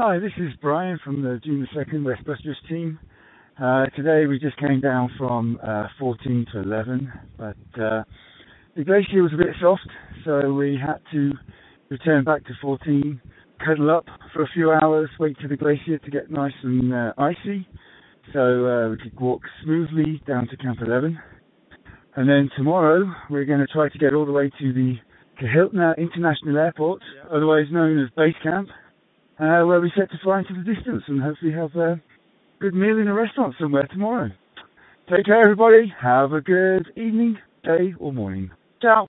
Hi, this is Brian from the June the 2nd West Busters team. Today we just came down from 14 to 11, but the glacier was a bit soft, so we had to return back to 14, cuddle up for a few hours, wait for the glacier to get nice and icy, so we could walk smoothly down to Camp 11. And then tomorrow we're going to try to get all the way to the Kahiltna International Airport, otherwise known as Base Camp, where we set to fly into the distance and hopefully have a good meal in a restaurant somewhere tomorrow. Take care, everybody. Have a good evening, day, or morning. Ciao.